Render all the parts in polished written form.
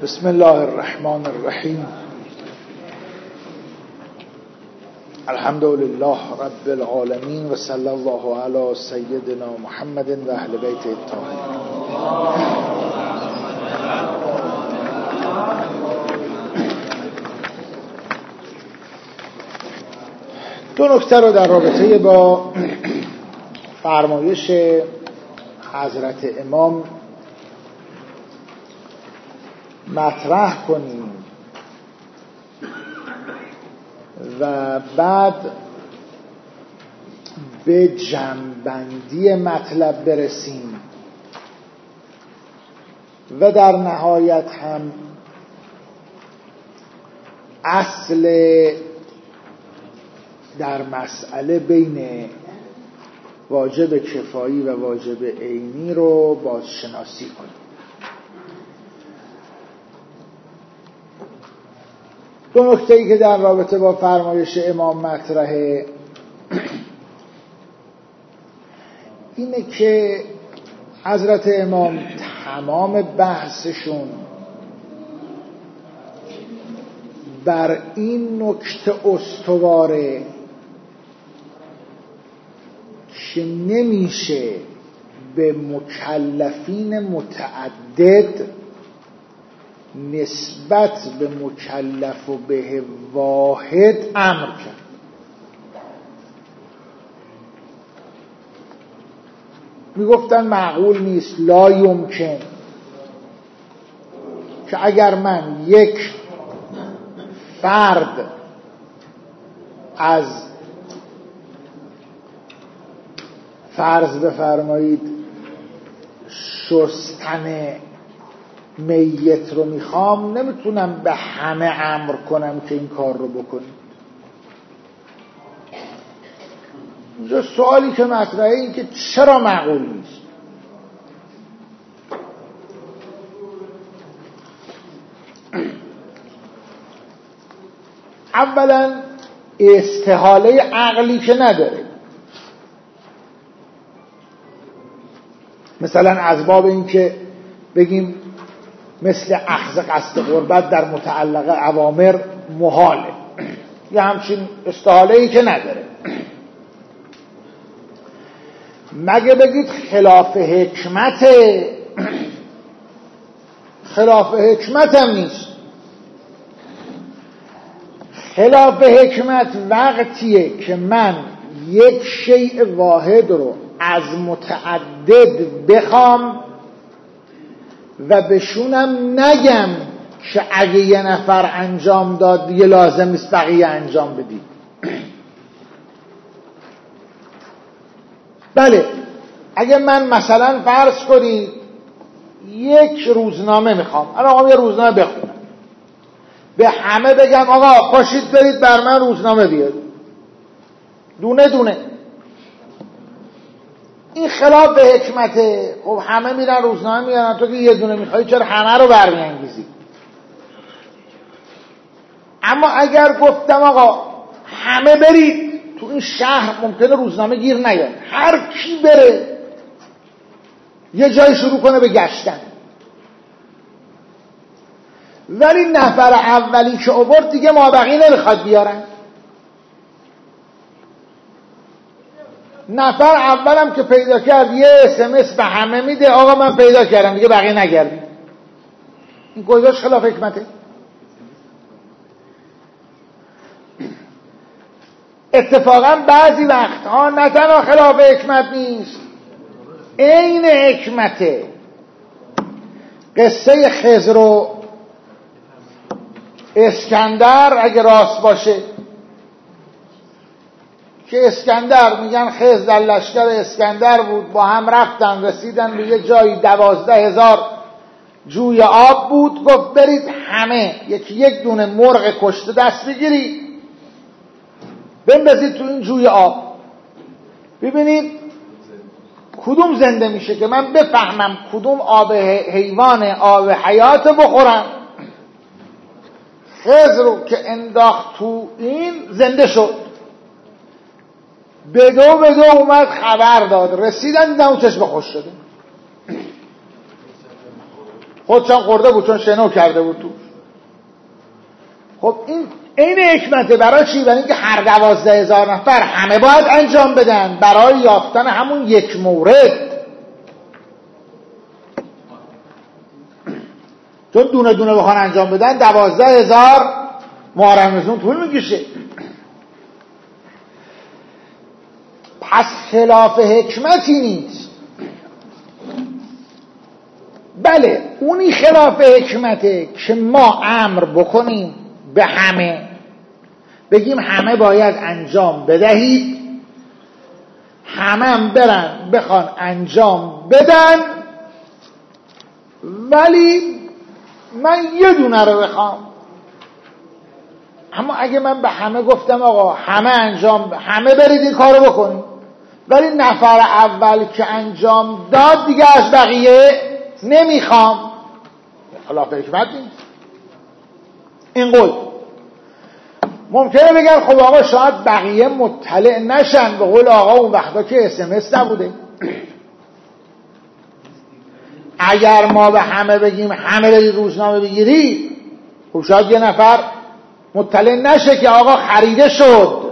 بسم الله الرحمن الرحیم. الحمد لله رب العالمین و صلی الله علی سیدنا محمد و اهل بیت الطاهرین. دو نکته رو در رابطه با فرمایش حضرت امام مطرح کنیم و بعد به جمع‌بندی مطلب برسیم و در نهایت هم اصل در مسئله بین واجب کفایی و واجب عینی رو بازشناسی کنیم. دو نکته‌ای که در رابطه با فرمایش امام مطرحه اینه که حضرت امام تمام بحثشون بر این نکته استواره که نمیشه به مکلفین متعدد نسبت به مکلف و به واحد امر کرد. میگفتن معقول نیست، لا یمکن که اگر من یک فرد از فرض بفرمایید شستن میت رو میخوام، نمیتونم به همه امر کنم که این کار رو بکنیم. اینجا سوالی که مطرحه این که چرا معقول نیست؟ اولا استحاله عقلی که نداره، مثلا از باب این که بگیم مثل اخذ قصد قربت در متعلق اوامر محاله، یه همچین استحاله‌ای که نداره. مگه بگید خلاف حکمته؟ خلاف حکمت هم نیست. خلاف حکمت وقتیه که من یک شیء واحد رو از متعدد بخوام و بهشونم نگم که اگه یه نفر انجام داد دیگه لازم نیست بقیه انجام بدید. بله، اگه من مثلا فرض کنید یک روزنامه میخوام، الان یه روزنامه بخونم، به همه بگم آقا پاشید برید بر من روزنامه بیارید دونه دونه، این خلاف حکمته. خب همه میرن روزنامه میارن، تو که یه دونه میخوای چرا همه رو برمیانگیزی؟ اما اگر گفتم آقا همه برید تو این شهر، ممکنه روزنامه گیر نیاد، هر کی بره یه جای شروع کنه به گشتن، ولی نفر اولی که آورد دیگه مابقی نمیخواد بیارن. نفر اولم که پیدا کرد یه SMS به همه میده آقا من پیدا کردم دیگه بقیه نگردید. این گذاشت خلاف حکمته. اتفاقا بعضی وقتها نه تنها خلاف حکمت نیست، عین حکمته. قصه خضر و اسکندر اگه راست باشه که اسکندر، میگن خضر در لشکر اسکندر بود، با هم رفتن رسیدن به یه جایی 12,000 جوی آب بود، گفت برید همه یک دونه مرغ کشته دست بگیرید بندازید تو این جوی آب، ببینید کدوم زنده میشه که من بفهمم کدوم آب حیوان آب حیات بخورم. خضر رو که انداخت تو این زنده شد، به دو اومد خبر داد، رسیدن دیدن اون چشم خوش شده. خودشان خورده بود چون شنو کرده بود تو. خب این عین حکمته. برای چی؟ برای اینکه هر 12,000 نفر همه باید انجام بدن برای یافتن همون یک مورد. چون دونه دونه بخوان انجام بدن 12,000 محرم رمضان طول میکشه. پس خلاف حکمتی نیست. بله اونی خلاف حکمته که ما امر بکنیم به همه، بگیم همه باید انجام بدهید، همه هم برن بخوان انجام بدن، ولی من یه دونه رو بخوام. اما اگه من به همه گفتم آقا همه برید این کارو بکنید، ولی نفر اول که انجام داد دیگه از بقیه نمیخوام، خلاف حکمت نیست. این قول ممکنه بگن خب آقا شاید بقیه مطلع نشن، به قول آقا اون وقتا که SMS نبوده. اگر ما به همه بگیم همه برید روزنامه بگیری، خب شاید یه نفر مطلع نشه که آقا خریده شد.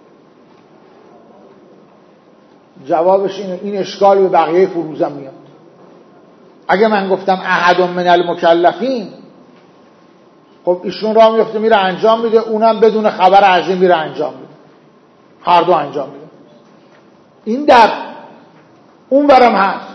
جوابش این اشکال به بقیه فروزم میاد. اگه من گفتم احد من المکلفین، خب ایشون راه میفته میره انجام میده، اونم بدون خبر از این میره انجام میده، هر دو انجام میده. این در اون برم هست.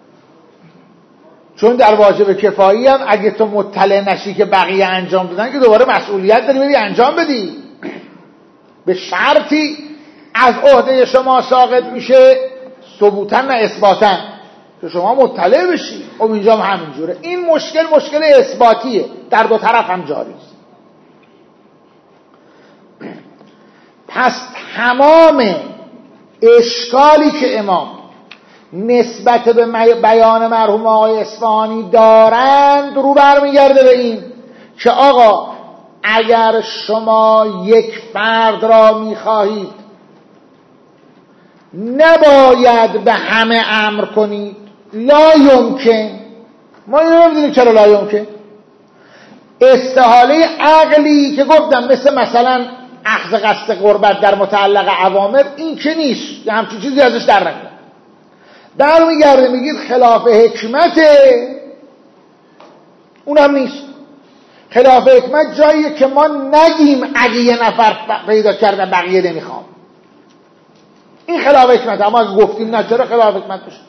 چون در واجب کفایی هم اگه تو مطلع نشی که بقیه انجام دادن که دوباره مسئولیت داری بری انجام بدی، به شرطی از عهده شما ساقط میشه، ثبوتا نه اثباتا، که شما مطلع بشی. خب اینجا هم همینجوره. این مشکل اثباتیه، در دو طرف هم جاری است. پس تمام اشکالی که امام نسبت به بیان مرحوم آقای اصفهانی دارند رو برمیگرده به این که آقا اگر شما یک فرد را میخواهید نباید به همه امر کنید. لا یمکن. ما اینو نمیدونیم چرا لا یمکن. استحاله عقلی که گفتم مثلا اخذ قصد قربت در متعلق اوامر، این که نیست، یه همچین چیزی ازش در نمیاد. در میگرده میگید خلاف حکمته، اونم نیست. خلاف حکمت جاییه که ما نگیم اگه یه نفر پیدا کردن بقیه نمیخوام. این خلاف حکمت. اما اگه گفتیم نه چرا خلاف حکمت بشه؟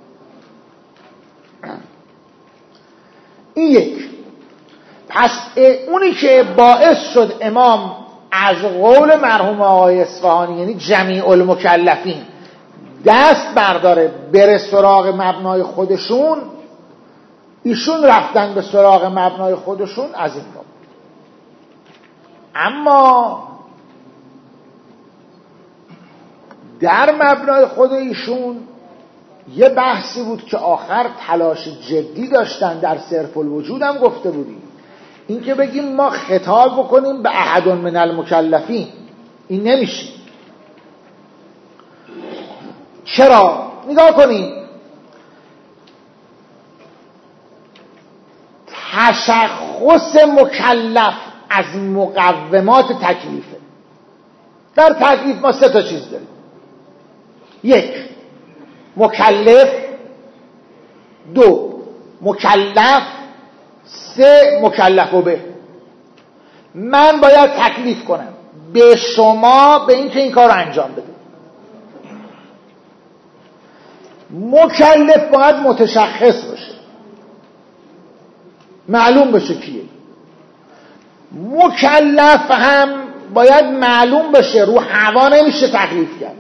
این یک. پس اونی که باعث شد امام از قول مرحوم آقای اصفهانی، یعنی جمیع المکلفین، دست برداره بره سراغ مبنای خودشون، ایشون رفتن به سراغ مبنای خودشون از این باب. اما در مبنای خود ایشون یه بحثی بود که آخر تلاش جدی داشتن، در صرف الوجود هم گفته بودیم، این که بگیم ما خطاب بکنیم به احد من المکلفین، این نمیشه. چرا؟ نگاه کنید، تشخص مکلف از مقومات تکلیفه. در تکلیف ما 3 چیز داریم: 1 مکلف، 2 مکلف، 3 مکلف به. من باید تکلیف کنم به شما به اینکه این کار رو انجام بده. مکلف باید متشخص باشه، معلوم بشه کیه. مکلف هم باید معلوم بشه، رو هوا نمیشه تکلیف کرد.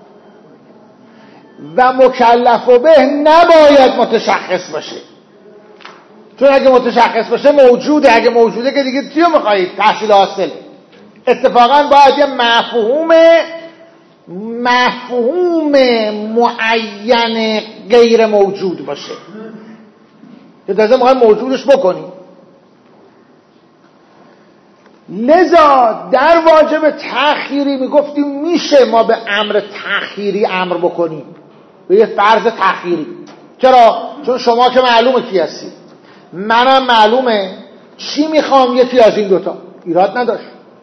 و مکلف به نباید متشخص باشه، چون اگه متشخص باشه موجوده، اگه موجوده که دیگه چیو میخواهید؟ تحصیل حاصل. اتفاقا باید یه مفهوم معین غیر موجود باشه که تازه میخوایم موجودش بکنیم. لذا در واجب تأخیری میگفتیم میشه ما به امر تأخیری امر بکنیم، به یه فرض تأخیری. چرا؟ چون شما که معلومه کی هستید. منم معلومه چی میخوام، یکی از این دوتا، ایراد نداشت.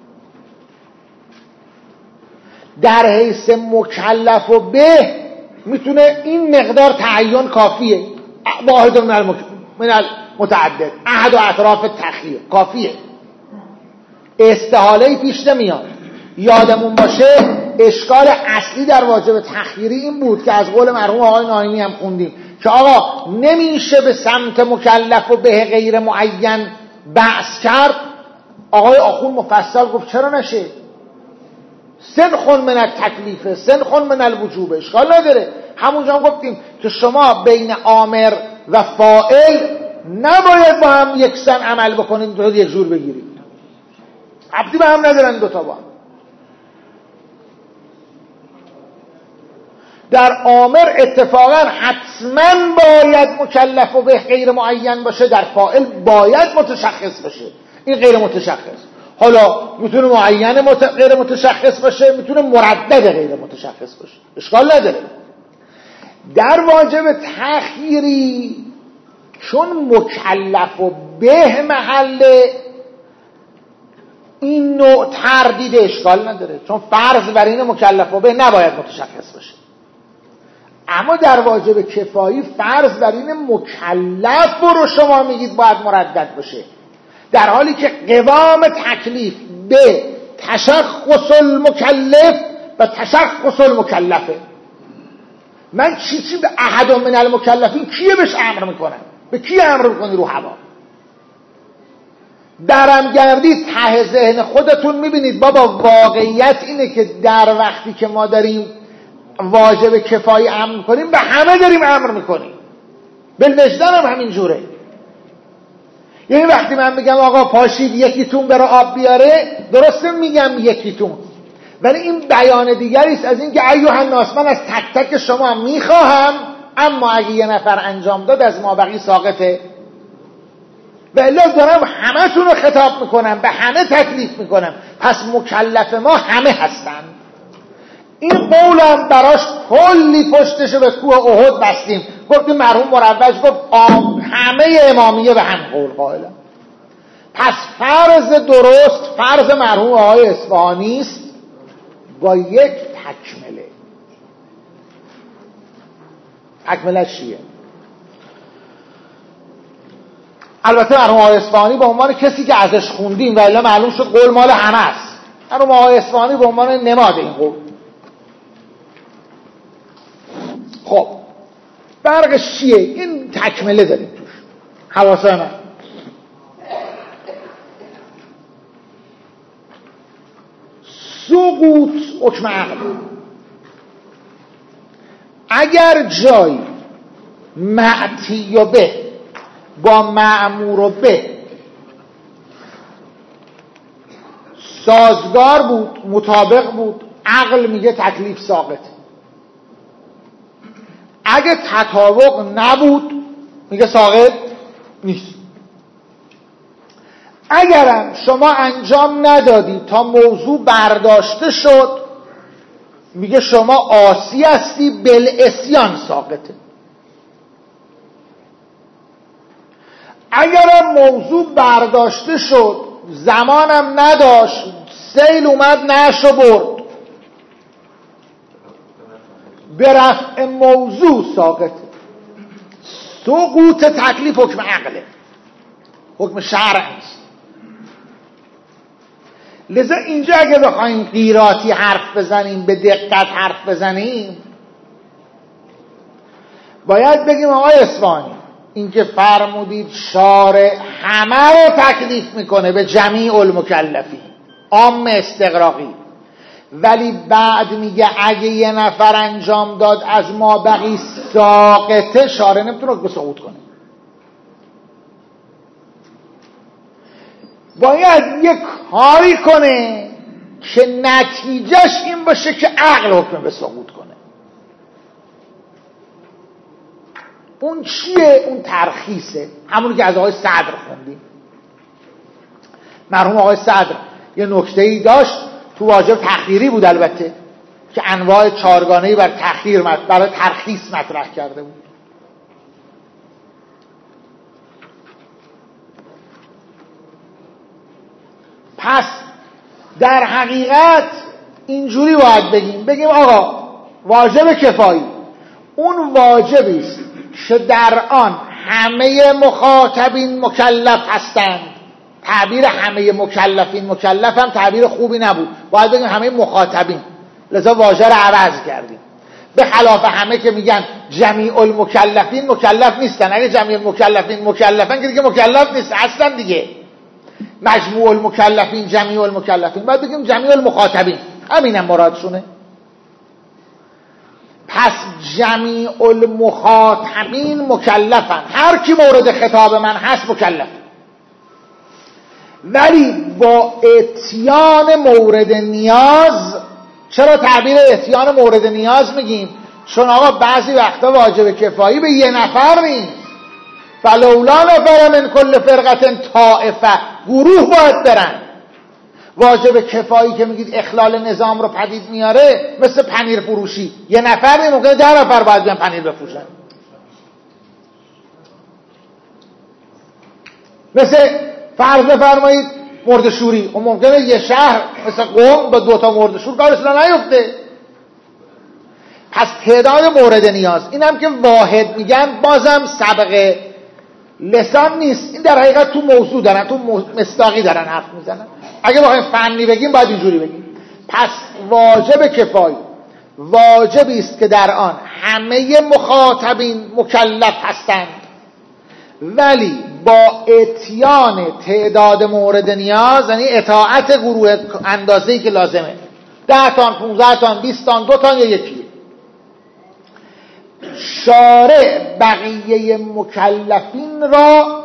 در حیث مکلف و به میتونه این مقدار تعین کافیه، واحد من المتعدد، احد و اطراف تخییر کافیه، استحاله پیش نمیاد. یادمون باشه اشکال اصلی در واجب تخییری این بود که از قول مرحوم آقای ناینی هم خوندیم که آقا نمیشه به سمت مکلف و به غیر معین بحث کرد. آقای آخون مفصل گفت چرا نشه، سنخون من التکلیف سنخون من الوجوب، اشکال نداره. همونجا هم گفتیم که شما بین آمر و فاعل نباید با هم یکسان عمل بکنید، دو یک جور بگیرید، ربطی به هم ندارن دوتا با هم. در آمر اتفاقا حتما باید مکلف و به غیر معین باشه، در فاعل باید متشخص باشه، این غیر متشخص. حالا میتونه معین غیر متشخص باشه، میتونه مردد غیر متشخص باشه، اشکال نداره. در واجب تخییری چون مکلف و به محل این نوع تردید اشکال نداره، چون فرض بر این مکلف و به نباید متشخص باشه. اما در واجب کفایی فرض بر این مکلف رو شما میگید باید مردد باشه، در حالی که قوام تکلیف به تشخص المکلف و تشخص المکلفه. من چی به احد من المکلفین کیه بهش امر میکنم؟ به کی امر میکنی؟ رو هوا. درم گردید ته ذهن خودتون میبینید بابا واقعیت اینه که در وقتی که ما داریم واجب کفایی امر میکنیم به همه داریم امر میکنیم، بالوجدان هم همین جوره. یعنی وقتی من میگم آقا پاشید یکیتون بره آب بیاره، درسته میگم یکیتون، ولی این بیان دیگری است از این که ایها الناس، من از تک تک شما میخواهم، اما اگه یه نفر انجام داد از ما بقی ساقطه. بله دارم همه تون رو خطاب میکنم، به همه تکلیف میکنم، پس مکلف ما همه هستن. این قولم براش کلی پشتشو به کوه احد بستیم. گفتیم مرحوم مروج گفت همه امامیه به هم قول قائلن. پس فرض درست فرض مرحوم آقای اصفهانی است با یک تکمله. تکملش چیه؟ البته مرحوم آقای اصفهانی به عنوان کسی که ازش خوندیم و الا معلوم شد قول مال همه است، مرحوم آقای اصفهانی به عنوان نماد این قول. خب فرقش چیه؟ این تکمله داریم توش. حواسه من سقوط حکم عقل. اگر جای معتی و به با معمور و به سازگار بود، مطابق بود، عقل میگه تکلیف ساقط. اگه تطابق نبود میگه ساقط نیست. اگرم شما انجام ندادی تا موضوع برداشته شد میگه شما عاصی هستی، بالعصیان ساقطه. اگرم موضوع برداشته شد زمانم نداشت، سیل اومد نشو برد، به رفع موضوع ساقطه. سقوط تکلیف حکم عقله، حکم شرع نیست. لذا اینجا اگه بخوایم قیراتی حرف بزنیم، به دقت حرف بزنیم، باید بگیم آقای اصفهانی این که فرمودید شارع همه رو تکلیف میکنه به جمیع المکلفین، عام استغراقی، ولی بعد میگه اگه یه نفر انجام داد از ما بقی ساقطه، شارع نمیتونه به سقوط کنه. باید یک کاری کنه که نتیجهش این باشه که عقل حکم به سقوط کنه. اون چیه؟ اون ترخیصه، همونی که از آقای صدر خوندیم. مرحوم آقای صدر یه نکته‌ای داشت تو واجب تخییری بود البته، که انواع چارگانه‌ای بر تخییر برای ترخیص مطرح کرده بود. پس در حقیقت اینجوری باید بگیم آقا واجب کفایی اون واجبی است که در آن همه مخاطبین مکلف هستند. تعبیر همه مکلفین مکلف هم تعبیر خوبی نبود، باید بگیم همه مخاطبین، لذا واژه رو عوض کردیم. به خلاف همه که میگن جمیع المکلفین مکلف نیستن. اگه جمیع المکلفین مکلفن که دیگه مکلف نیست اصلا دیگه. مجموع المکلفین جمیع المکلفین، باید بگیم جمیع المخاطبین، همینم مرادشونه. پس جمیع المخاطبین مکلفن، هر کی مورد خطاب من هست مکلف، ولی با اتیان مورد نیاز. چرا تعبیر اتیان مورد نیاز میگیم؟ چون آقا بعضی وقتا واجب کفایی به یه نفر نیست. فلولا نفر من کل فرقه طائفه، گروه باید برن. واجب کفایی که میگید اخلال نظام رو پدید میاره، مثل پنیر فروشی، یه نفر ممکنه 10 نفر باید بیان پنیر بفروشن. مثل فرض بفرمایید مرده‌شوری، اون ممکنه یه شهر مثل قم با 2 تا مرده‌شور کارش نیفته. پس تعداد مورد نیاز، اینم که واحد میگن بازم سبق لسان نیست، این در حقیقت تو موضوع دارن، تو مصداقی دارن حرف میزنن. اگه بخوایم فنی بگیم باید اینجوری بگیم. پس واجب کفایی واجبی است که در آن همه مخاطبین مکلف هستند، ولی با اتیان تعداد مورد نیاز، یعنی اطاعت گروه اندازه‌ای که لازمه، 10 تا 15 تا 20 تا 2 تا یا یکی. شارع بقیه مکلفین را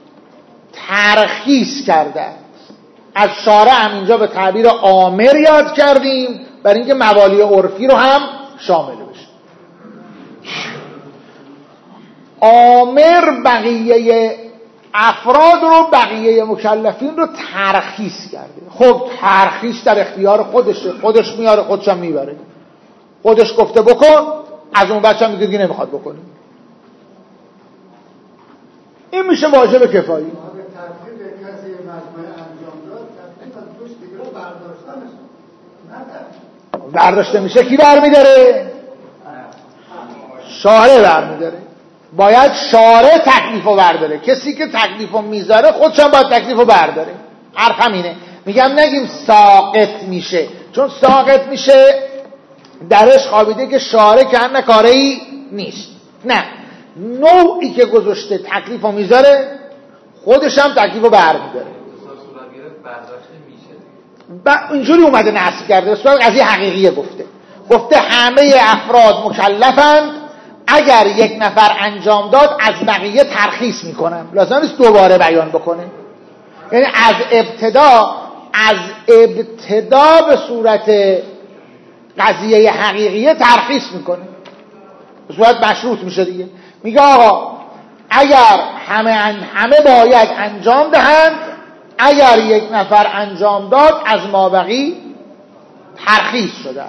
ترخیص کرده. از شارع هم اینجا به تعبیر آمر یاد کردیم، برای اینکه موالی عرفی رو هم شامل بشه. آمر بقیه افراد رو، بقیه مکلفین رو ترخیص کرده. خب ترخیص در اختیار خودشه، خودش میاره خودش هم میبره. خودش گفته بکن، از اون بچه هم میگه دیگه نمیخواد بکنی. این میشه واجب کفایی. برداشته میشه کی برمیداره؟ شارع برمیداره. باید شارع تکلیفو برداره. کسی که تکلیفو میذاره خودش هم باید تکلیفو برداره. حرف همینه. میگم نگیم ساقط میشه، چون ساقط میشه درش خوابیده که شارع که هر کاری نیست. نه، نوعی که گذاشته تکلیفو میذاره خودش هم تکلیفو برمیداره. اینجوری اومده نصب کرده، صورت قضیه حقیقیه. گفته همه افراد مکلفند، اگر یک نفر انجام داد از بقیه ترخیص میکنن، لازم نیست دوباره بیان بکنه. یعنی از ابتدا به صورت قضیه حقیقیه ترخیص میکنه، به صورت مشروط میشه دیگه. میگه آقا اگر همه باید انجام دهند، اگر یک نفر انجام داد از مابقی ترخیص شده.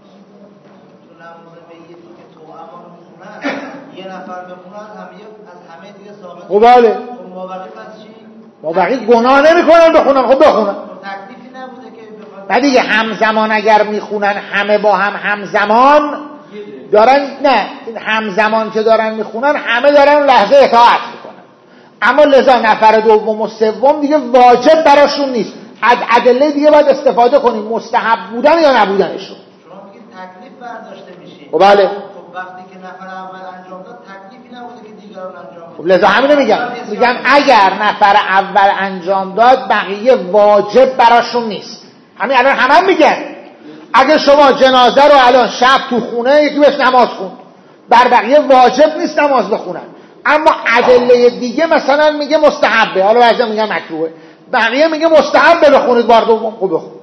یه نفر بخونن از همه دیگه ثابت. خب بله. مابقی پس چی؟ مابقی گناه نمیکنن بخونن. خب بخونن. تکلیفی نبوده که نه دیگه همزمان اگر میخونن همه با هم همزمان دارن، نه همزمان که دارن میخونن همه دارن لحظه اطاعت میکنن، اما لذا نفر دوم و سوم دیگه واجب براشون نیست. از ادله دیگه باید استفاده کنیم، مستحب بودن یا نبودنشون. شما میگید تکلیف برداشته میشه. خب بله. خب وقتی که نفر اول انجام داد تکلیفی نبوده که دیگران انجام بدن. خب لذا همینو میگم اگر نفر اول انجام داد بقیه واجب براشون نیست. همین الان همه میگن اگه شما جنازه رو الان شب تو خونه یکی بهش نماز خوند، بر بقیه واجب نیست نماز بخونن، اما ادله دیگه مثلا میگه مستحبه، حالا بعضی میگن مکروهه، بقیه میگه مستحبه بخونید بار دوم. خوب بخون.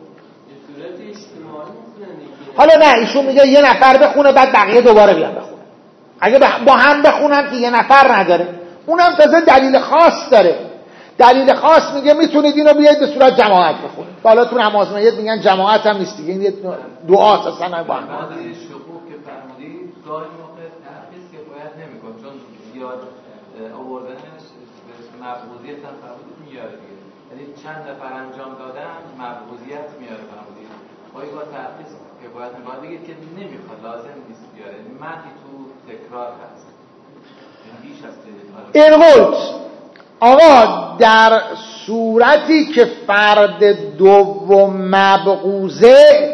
حالا نه ایشون میگه یه نفر بخونه بعد بقیه دوباره بیان بخونه. اگه با هم بخونن که یه نفر نداره، اونم تازه دلیل خاص داره. دلیل خاص میگه میتونید اینو بیاید به صورت جماعت بخونید. حالا تو نماز میت میگن جماعت هم نیست دیگه، این دعاست اصلا با هم. بعد شکوک که فرمودید گاهی موقع ترخیص کفایت نمیکنه، چون زیاد آوردنش به مقبولیت هم فرمودید میاره دیگه. یعنی چند نفر انجام دادن مبعوضیت میاره فرمودید. آیا با ترخیص کفایت میکنه بگید که نمیخواد، لازم نیست بیاره، مدی تو تکرار هست بیش از اینقلت آقا در صورتی که فرد دوم مبعوضه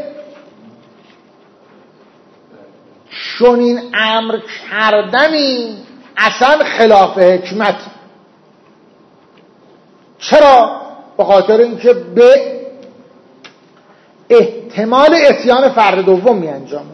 چنین امر کردنی اصلا خلاف حکمت. چرا؟ به خاطر اینکه به احتمال اتیان فرد دوم می انجامه.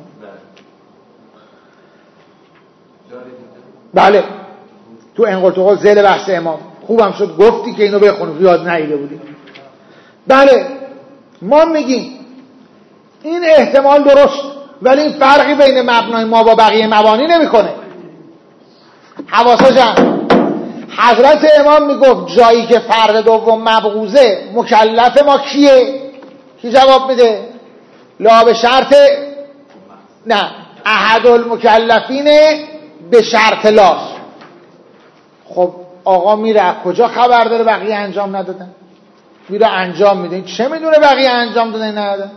بله تو انقلتقال زیل بحث امام خوبم شد گفتی که اینو بخونیم، یاد نهیده بودیم. بله ما میگیم این احتمال درست، ولی این فرقی بین مبنای ما با بقیه مبانی نمیکنه. حواسا جمع. حضرت امام میگفت جایی که فرد دوم مبغوزه مکلف ما کیه؟ کی جواب میده؟ لا به شرط نه، احد المکلفین به شرط لاس. خب آقا میره کجا خبر داره بقیه انجام ندادن؟ میره انجام میده، چه میدونه بقیه انجام دادن ندادن؟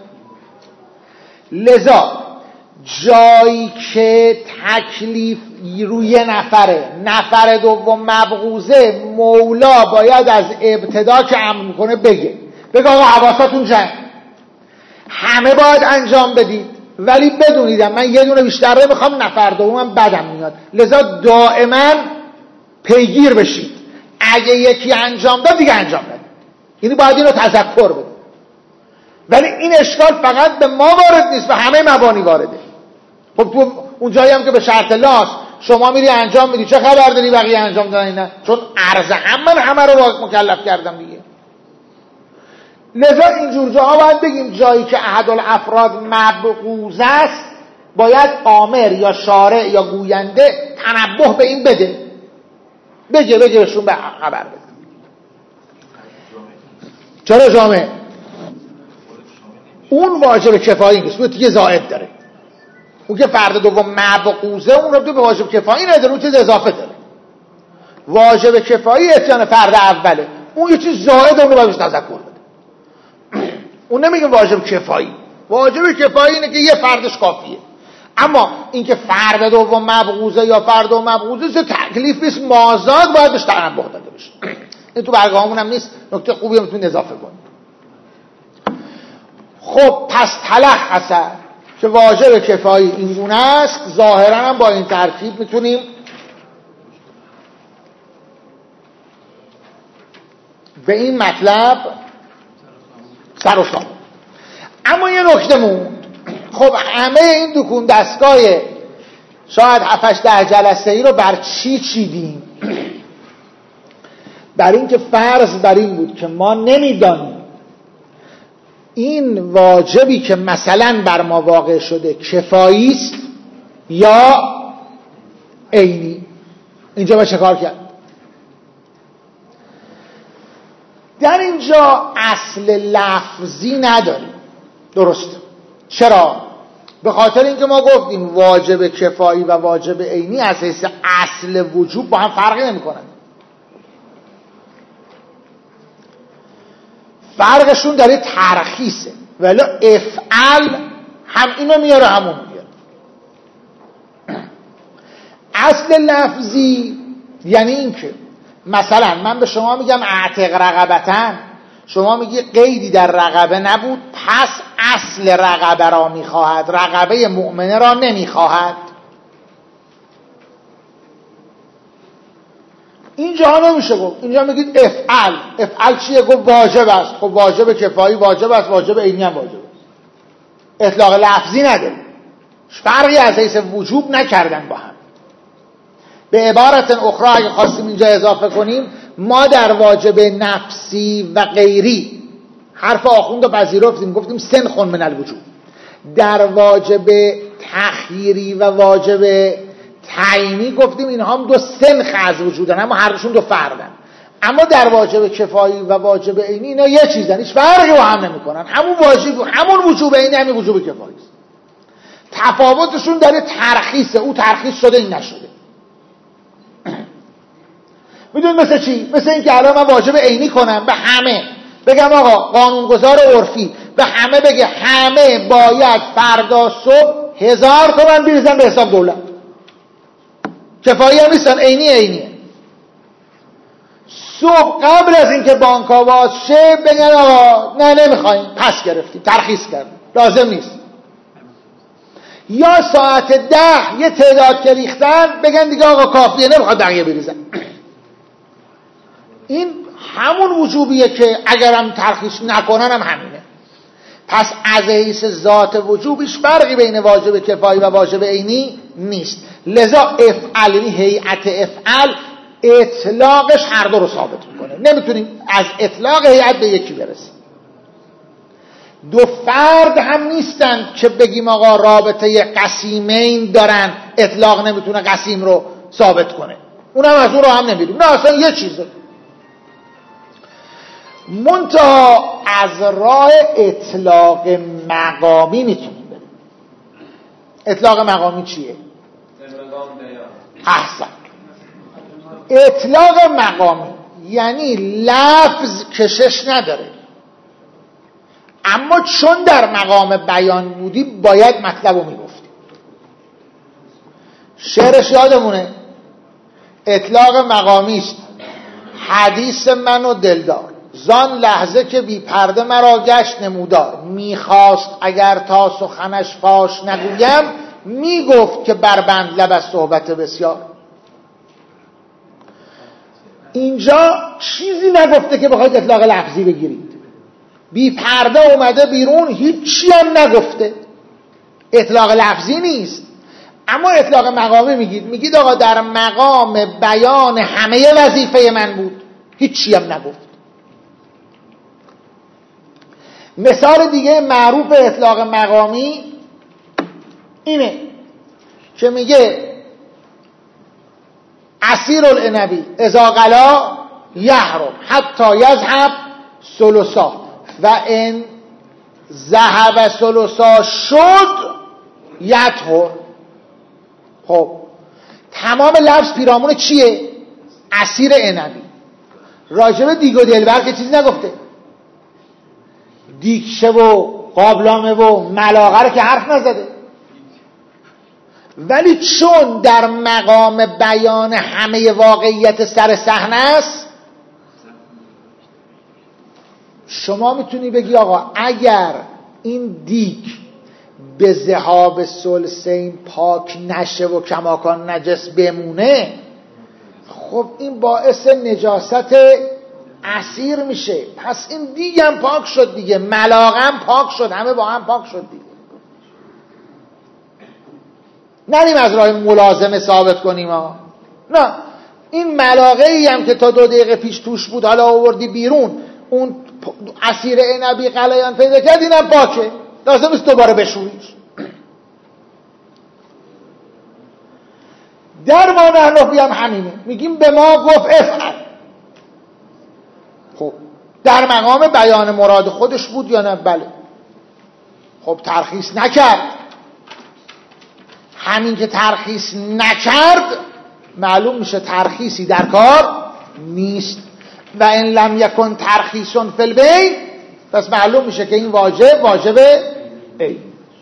لذا جایی که تکلیف روی نفر دوم مبغوزه، مولا باید از ابتدا که امر میکنه بگه آقا حواساتون جمع، همه باید انجام بدید، ولی بدونیدم من یه دونه بیشتر نمیخوام، نفر دومم بدم میاد، لذا دائما پیگیر بشید، اگه یکی انجام داد دیگه انجام بده. یعنی باید اینو تذکر بده. ولی این اشکال فقط به ما وارد نیست، به همه مبانی وارده. خب تو اون جایی هم که به شرط لاس شما میری انجام میدی، چه خبر داری بقیه انجام دادن؟ نه، چون عرض من همه رو مکلف کردم دیگه. لذا اینجور جاها باید بگیم جایی که احد الافراد مبغوض است باید آمر یا شارع یا گوینده تنبه به این بده، بگه بهشون به خبر بده. چرا جامعه؟ اون واجب کفایی نیست، اون دیگه زائد داره. اون که فرد دوم مبغوضه اون رو به واجب کفایی نداره، اون چیز اضافه داره. واجب کفایی اتیان فرد اوله، اون یه چیز زائد اون رو باید تذکر بده. اون نمیگه واجب کفایی. واجب کفایی اینه که یه فردش کافیه. اما اینکه فرد دوم مبغوضه یا فرد دوم مبغوضه تکلیف نیست، مازاد باید بهش تنبه داده بشه. این تو برگاهمون هم نیست، نکته خوبی هم میتونید اضافه کنید. خب پس تلخ اثر که واجب کفایی این گونه است، ظاهرا هم با این ترتیب میتونیم به این مطلب سر و سامون. اما یه نکته موند. خب همه این دکون دستگاه شاید 7-10 جلسه ای رو بر چی چیدیم؟ بر این که فرض بر این بود که ما نمیدانیم این واجبی که مثلا بر ما واقع شده کفایی است یا عینی. اینجا ما چه کار کرد؟ در اینجا اصل لفظی نداریم. درسته. چرا؟ به خاطر اینکه ما گفتیم واجب کفایی و واجب عینی از حیث اصل وجوب با هم فرقی نمی‌کنن. فرقشون در ترخیصه، ولی افعل هم اینو میاره همون میاره. اصل لفظی یعنی این که مثلا من به شما میگم اعتق رقبتن، شما میگی قیدی در رقبه نبود، پس اصل رقبه را میخواهد، رقبه مؤمنه را نمیخواهد. اینجا نمیشه گفت. اینجا میگید افعل چیه؟ گفت واجب است. خب واجب کفایی واجب است، واجب عینی هم واجب است. اطلاق لفظی نداره، فرقی از حیث وجوب نکردن با هم. به عبارت اخرى اگه خواستیم اینجا اضافه کنیم، ما در واجب نفسی و غیری حرف آخوند رو پذیرفتیم، گفتیم سنخون من الوجوب. در واجب تخییری و واجب تعیینی گفتیم اینها هم دو سنخ از وجودن، اما هر دوشون دو فردن. اما در واجب کفایی و واجب عینی اینا یه چیزن، هیچ فرقی با هم نمیکنن. همون واجب، همون وجوب عینی، همین وجوب کفایی است. تفاوتشون در ترخیصه، او ترخیص شده این نشده. میدونید مثل چی؟ مثل این که الان من واجب عینی کنم به همه، بگم آقا قانونگذار عرفی به همه بگه همه باید فردا صبح 1000 تومان بریزن به حساب دولت، کفایی هم نیستن، عینیه. صبح قبل از اینکه بانک‌ها باز شه بگن آقا نه نمیخوایم، پس گرفتیم، ترخیص کردیم، لازم نیست. یا ساعت 10 یه تعداد که ریختن بگن دیگه آقا کافیه، نمیخواد بقیه بریزن. این همون وجوبیه که اگرم ترخیص نکنن هم همینه. پس از حیث ذات وجوبش فرقی بین واجب کفایی و واجب عینی نیست. لذا افعل، یعنی هیئت افعل، اطلاقش هر دو رو ثابت میکنه. نمیتونیم از اطلاق هیئت به یکی برسیم. دو فرد هم نیستن که بگیم آقا رابطه قسیمین دارن، اطلاق نمیتونه قسیم رو ثابت کنه، اونم از اون رو هم نمیدیم. نه اصلا یه چیزه. منتها از راه اطلاق مقامی میتونیم بریم. اطلاق مقامی چیه؟ احسن. اطلاق مقامی یعنی لفظ کشش نداره، اما چون در مقام بیان بودی باید مطلب رو میگفتی. شعرش یادمونه، اطلاق مقامی است حدیث من و دلدار، زان لحظه که بی پرده مرا گشت نمودار، میخواست اگر تا سخنش فاش نگویم، میگفت که بربند لب از صحبت بسیار. اینجا چیزی نگفته که بخواید اطلاق لفظی بگیرید. بی پرده اومده بیرون، هیچی هم نگفته، اطلاق لفظی نیست. اما اطلاق مقامی میگید آقا در مقام بیان همه وظیفه من بود، هیچی هم نگفت. مثال دیگه معروف اطلاق مقامی اینه که میگه عصیر العنبی اذا غلا یحرم حتی یذهب ثلثا و ان ذهب ثلثا شد یطهر. خب تمام لفظ پیرامون چیه؟ عصیر عنبی. راجب دیگ و دلبر که چیزی نگفته، دیگشه و قابلامه و ملاغه رو که حرف نزده. ولی چون در مقام بیان همه واقعیت سر صحنه است، شما میتونی بگی آقا اگر این دیگ به ذهاب ثلثین پاک نشه و کماکان نجس بمونه، خب این باعث نجاست عصیر میشه، پس این دیگ هم پاک شد دیگه، ملاغه هم پاک شد، همه با هم پاک شد دیگه. نریم از راه ملازمه ثابت کنیم ها. نه، این ملاغه ای هم که تا 2 دقیقه پیش توش بود حالا آوردی بیرون، اون عصیر عنبی غلیان پیدا کرد، اینم پاکه، لازم است دوباره بشوریش. در ما نحنفی هم همینه، میگیم به ما گفت افعل. خب در مقام بیان مراد خودش بود یا نه؟ بله. خب ترخیص نکرد. همین که ترخیص نکرد معلوم میشه ترخیصی در کار نیست. و ان لم یکن ترخیص فی البیع، پس معلوم میشه که این واجب ای.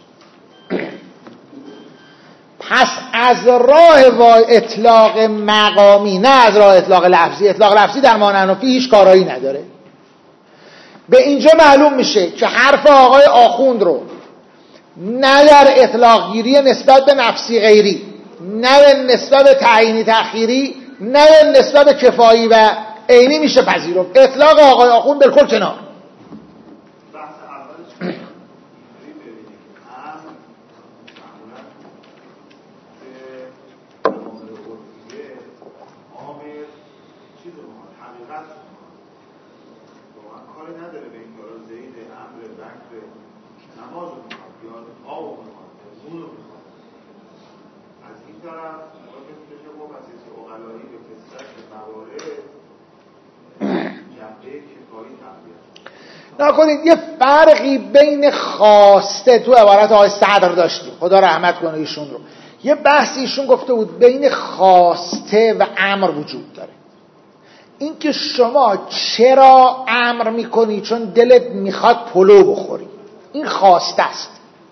پس از راه اطلاق مقامی، نه از راه اطلاق لفظی. اطلاق لفظی در ما نحنفی هیچ کارایی نداره. به اینجا معلوم میشه که حرف آقای آخوند رو نه در اطلاق گیری نسبت به نفسی غیری، نه نسبت به تعیینی تأخیری، نه نسبت به کفایی و عینی میشه پذیرفت. اطلاق آقای آخوند بالکل کنار. نکنید یه فرقی بین خواسته، تو عبارت آقای صدر داشتیم، خدا رحمت کنه ایشون رو، یه بحثی ایشون گفته بود بین خواسته و امر وجود داره. اینکه شما چرا امر میکنی؟ چون دلت میخواد پلو بخوری، این خواسته است،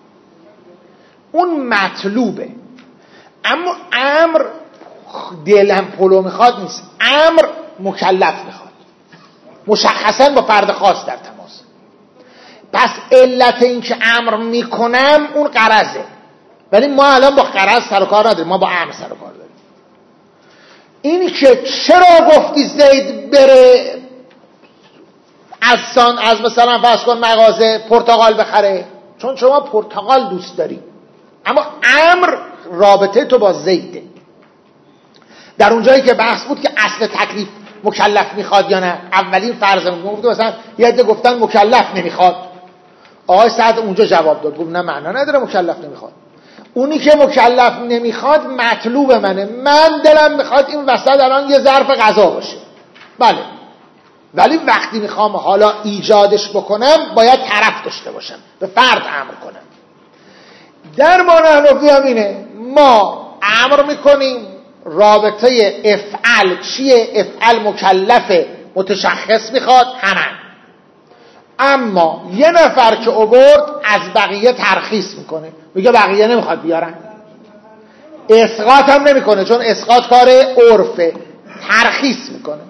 اون مطلوبه. اما امر دلم پلو میخواد نیست، امر مکلف میخواد، مشخصا با فرد خاص در تماس. پس علت این که امر میکنم اون غرضه، ولی ما الان با غرض سر و کار نداریم، ما با امر سر و کار داریم. این که چرا گفتی زید بره از مثلا فرض کن مغازه پرتقال بخره؟ چون شما پرتقال دوست داری. اما امر رابطه تو با زیده. در اونجایی که بحث بود که اصل تکلیف مکلف میخواد یا نه، اولین فرضمون گفت مثلا یه عده گفتن مکلف نمیخواد، آقای سعد اونجا جواب داد، گفت نه معنا نداره مکلف نمیخواد. اونی که مکلف نمیخواد مطلوب منه، من دلم میخواد این وسط الان یه ظرف غذا باشه، بله، ولی وقتی میخوام حالا ایجادش بکنم باید طرف داشته باشم، به فرد امر کنم. در ما نحنفی هم اینه، ما امر میکنیم، رابطه افعل چیه؟ افعل مکلف متشخص میخواد همه. اما یه نفر که آورد از بقیه ترخیص میکنه، میگه بقیه نمیخواد بیارن، اسقاط هم نمیکنه چون اسقاط کار عرفه، ترخیص میکنه.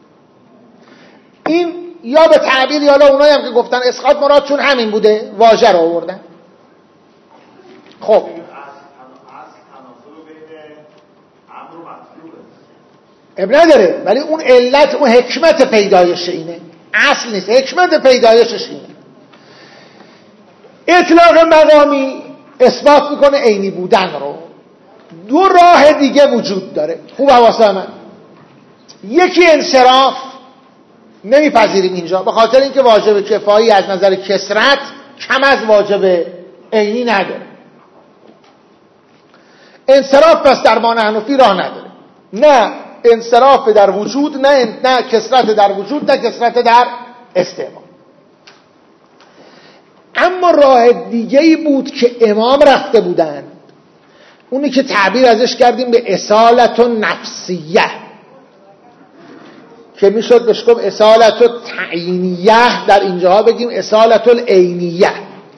این یا به تعبیر یا اونایی هم که گفتن اسقاط مراد چون همین بوده واژه رو آوردن. خب اب نداره، ولی اون علت، اون حکمت پیدایش اینه، اصل نیست، حکمت پیدایشش اینه. اطلاق مقامی اثبات میکنه عینی بودن رو. دو راه دیگه وجود داره، خوب حواسه من. یکی انصراف نمیپذیریم اینجا، به خاطر اینکه واجب کفایی از نظر کثرت کم از واجب عینی نداره. انصراف پس در ما حنفی راه نداره، نه انصراف در وجود، نه کثرت در وجود، نه کثرت در استعمال. اما راه دیگه‌ای بود که امام رفته بودن، اونی که تعبیر ازش کردیم به اصالت و نفسیه، که میشد بهش گفت اصالت و تعیینیه، در اینجاها بگیم اصالت العینیه،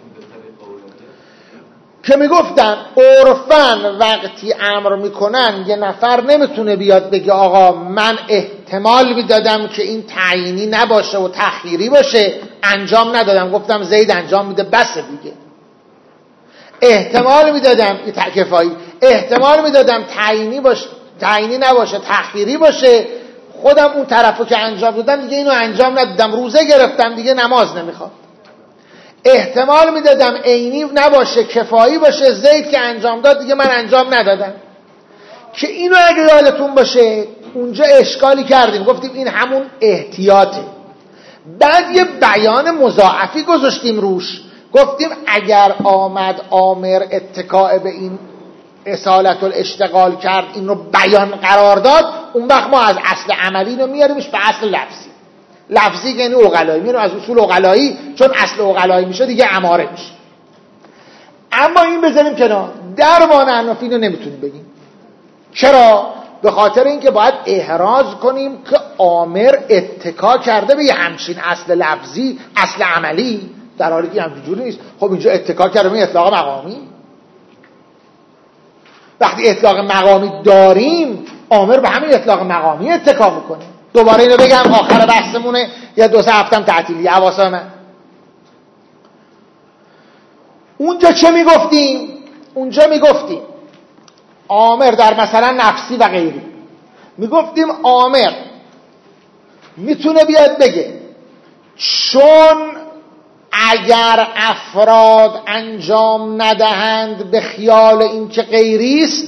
که میگفتن عرفاً وقتی امر میکنن یه نفر نمیتونه بیاد بگه آقا من احتمال میدادم که این تعیینی نباشه و تخییری باشه، انجام ندادم، گفتم زید انجام میده بس دیگه. احتمال میدادم کفایی، احتمال میدادم تعیینی نباشه تخییری باشه، خودم اون طرفو که انجام دادم دیگه اینو انجام ندادم، روزه گرفتم دیگه نماز نمیخوام. احتمال میدادم عینی نباشه کفایی باشه، زید که انجام داد دیگه من انجام ندادم. که اینو اگه یادتون باشه اونجا اشکالی کردیم، گفتیم این همون احتیاطه. بعد یه بیان مضاعفی گذاشتیم روش، گفتیم اگر آمد آمر اتکاء به این اصالت الاشتغال کرد، این رو بیان قرار داد، اون وقت ما از اصل عملی رو میاریمش به اصل لفظی. لفظی یعنی عقلایی، میرم از اصول عقلایی، چون اصل عقلایی میشه دیگه اماره میشه. اما این بذاریم کنار، در ما حنفی رو نمیتونیم بگیم. چرا؟ به خاطر اینکه باید احراز کنیم که آمر اتکا کرده به یه همچین اصل لفظی، اصل عملی، در حالی که همچین جوری نیست. خب اینجا اتکا کرده به اطلاق مقامی. وقتی اطلاق مقامی داریم، آمر به همین اطلاق مقامی اتکا میکنه. دوباره اینو بگم آخر بحثمونه، یا 2 هفتم تعطیلی حواسا من. اونجا چه میگفتیم؟ اونجا میگفتیم آمر در مثلا نفسی و غیری، میگفتیم آمر میتونه بیاد بگه چون اگر افراد انجام ندهند به خیال این که غیریست،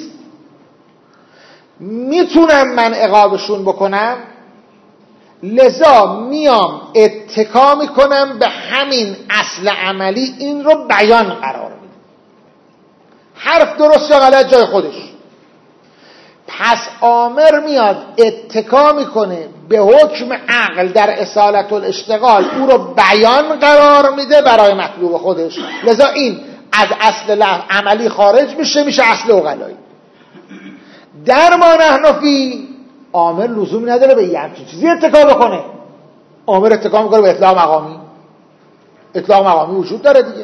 میتونم من عقابشون بکنم، لذا میام اتکا میکنم به همین اصل عملی، این رو بیان قرار میدم. حرف درست یا غلط جای خودش. پس آمر میاد اتکا میکنه به حکم عقل در اصالت الاشتغال، او رو بیان قرار میده برای مطلوب خودش، لذا این از اصل عملی خارج میشه، میشه اصل عقلایی. در ما حنفی عامل لزومی نداره به یه همچین چیزی اتکا بکنه. عامل اتکا میکنه به اطلاق مقامی. اطلاق مقامی وجود داره دیگه.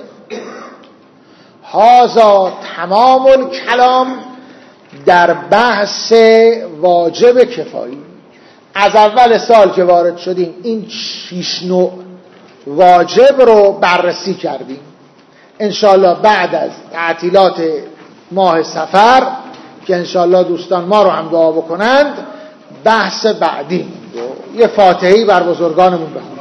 هذا تمام الکلام در بحث واجب کفایی. از اول سال که وارد شدیم این 6 نوع واجب رو بررسی کردیم. انشاءالله بعد از تعطیلات ماه صفر که انشاءالله دوستان ما رو هم دعا بکنند، بحث بعدی رو یه فاتحه‌ای بر بزرگانمون بخونیم.